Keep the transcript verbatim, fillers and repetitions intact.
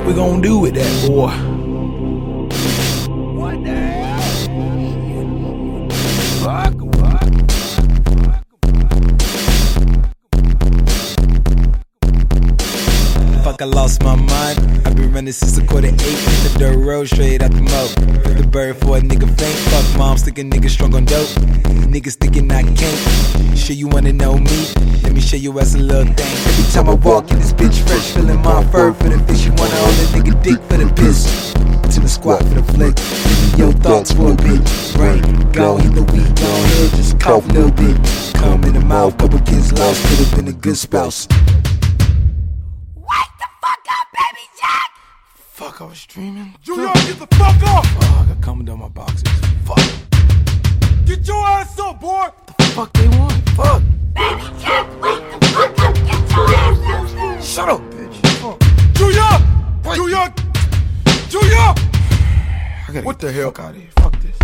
What we gonna do with that, boy? What the hell? Fuck, fuck. Fuck, I lost my mind. I've been running since a quarter eight. Hit the dirt road straight out the mo. Put the bird for a nigga faint. Fuck mom, sticking niggas strong on dope. Niggas thinking I can't. Sure you wanna know me? Let me show you as a little thing. Every time I walk in this bitch fresh, feeling my fur for the fish. You wanna hold a nigga dick for the piss. To the squat for the flick. Give me your thoughts for a bit. Brain, go hit the weed, go ahead, just cough a little bit. Come in the mouth, couple kids lost, could've been a good spouse. Fuck, I was dreaming. Junior, get the fuck up! Oh, I got coming down my boxes. Fuck. Get your ass up, boy! What the fuck they want? Fuck. Baby Jack, wake the fuck up, get your ass up! Shut up, bitch. Fuck. Junior! Junior! Junior! I gotta what get the hell? Fuck out of here. Fuck this.